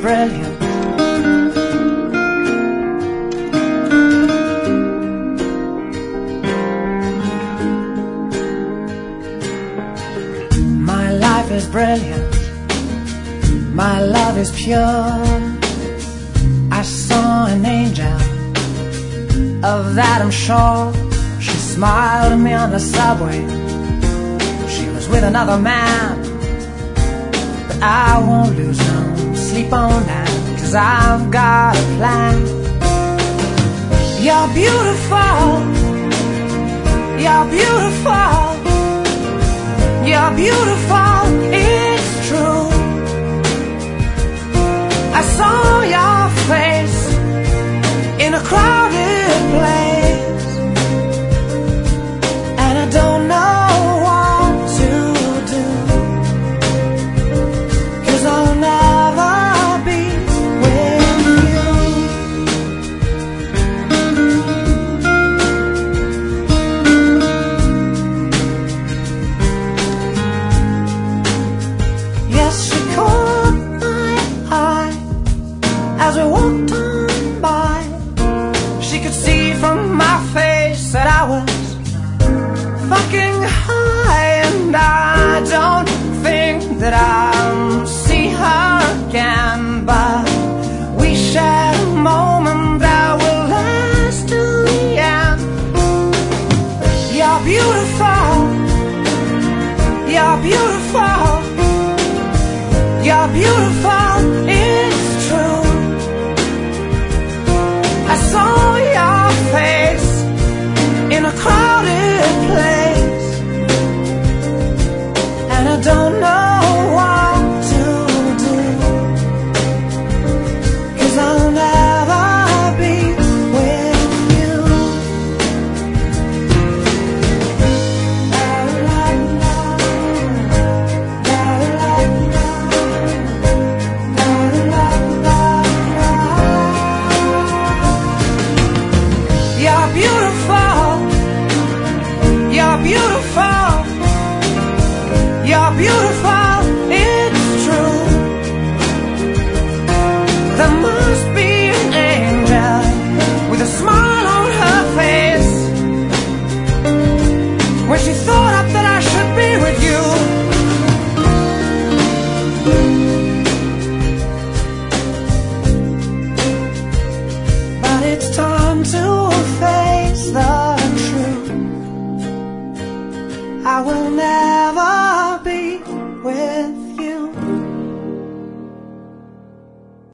brilliant. My life is brilliant. My love is pure. I saw an angel, of that I'm sure. She smiled at me on the subway. She was with another man, but I won't lose no sleep on that, 'cause I've got a plan. You're beautiful. You're beautiful. You're beautiful, it's true. I saw your face in a crowded place, and I don't know what to do, 'cause I'll never be with you. Yes, she caught my eye as we walked on by. She could see from my face that I was fucking high, and I don't think that I'll see her again, but we shared a moment that will last till the end. You're beautiful. You're beautiful. You're beautiful, it's true. I saw your face in a crowded place, and I don't know what to do, 'cause I'll never be with you. La, la, la, la, la, You're beautiful. You're beautiful. You're beautiful, it's true. There must be an angel with a smile on her face when she thought up that I should be with you. But it's time to face the truth. I will never be with